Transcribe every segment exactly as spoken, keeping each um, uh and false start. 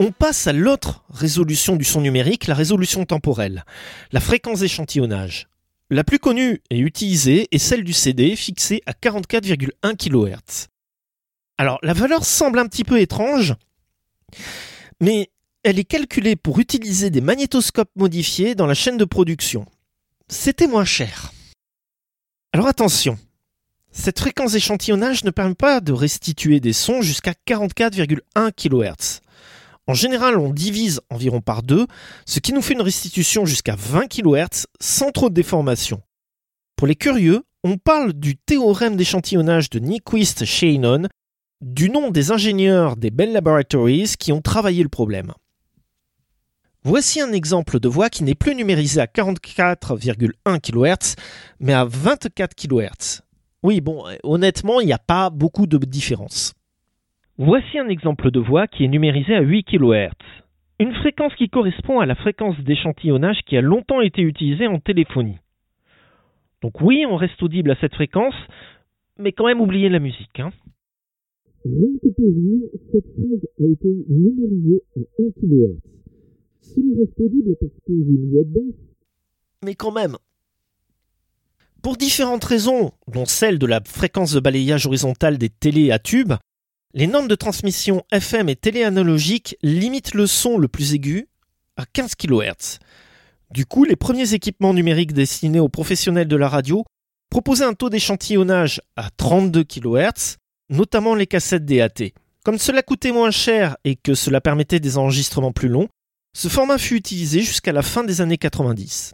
On passe à l'autre résolution du son numérique, la résolution temporelle, la fréquence d'échantillonnage. La plus connue et utilisée est celle du C D, fixée à quarante-quatre virgule un kilohertz. Alors, la valeur semble un petit peu étrange, mais elle est calculée pour utiliser des magnétoscopes modifiés dans la chaîne de production. C'était moins cher. Alors attention, cette fréquence d'échantillonnage ne permet pas de restituer des sons jusqu'à quarante-quatre virgule un kilohertz. En général, on divise environ par deux, ce qui nous fait une restitution jusqu'à vingt kilohertz sans trop de déformation. Pour les curieux, on parle du théorème d'échantillonnage de Nyquist-Shannon, du nom des ingénieurs des Bell Laboratories qui ont travaillé le problème. Voici un exemple de voix qui n'est plus numérisé à quarante-quatre virgule un kilohertz, mais à vingt-quatre kilohertz. Oui, bon, honnêtement, il n'y a pas beaucoup de différence. Voici un exemple de voix qui est numérisé à huit kilohertz, une fréquence qui correspond à la fréquence d'échantillonnage qui a longtemps été utilisée en téléphonie. Donc oui, on reste audible à cette fréquence, mais quand même oubliez la musique. Hein. Rien que pour vous, cette phrase a été numérisée à un kilohertz. Cela reste audible parce que vous n'y êtes pas. Mais quand même. Pour différentes raisons, dont celle de la fréquence de balayage horizontale des télés à tubes, les normes de transmission F M et télé analogique limitent le son le plus aigu à quinze kilohertz. Du coup, les premiers équipements numériques destinés aux professionnels de la radio proposaient un taux d'échantillonnage à trente-deux kilohertz, notamment les cassettes D A T. Comme cela coûtait moins cher et que cela permettait des enregistrements plus longs, ce format fut utilisé jusqu'à la fin des années quatre-vingt-dix.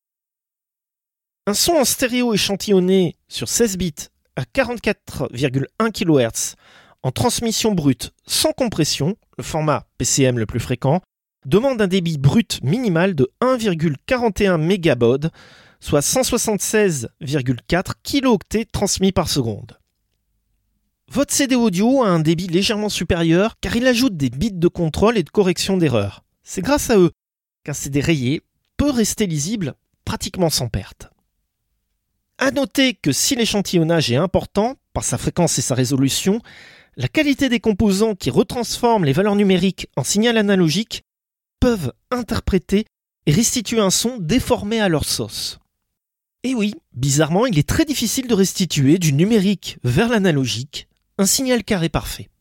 Un son en stéréo échantillonné sur seize bits à quarante-quatre virgule un kilohertz en transmission brute sans compression, le format P C M le plus fréquent, demande un débit brut minimal de un virgule quarante et un mégabaud, soit cent soixante-seize virgule quatre kilooctets transmis par seconde. Votre C D audio a un débit légèrement supérieur car il ajoute des bits de contrôle et de correction d'erreurs. C'est grâce à eux qu'un C D rayé peut rester lisible pratiquement sans perte. À noter que si l'échantillonnage est important, par sa fréquence et sa résolution, la qualité des composants qui retransforment les valeurs numériques en signal analogique peuvent interpréter et restituer un son déformé à leur sauce. Et oui, bizarrement, il est très difficile de restituer du numérique vers l'analogique un signal carré parfait.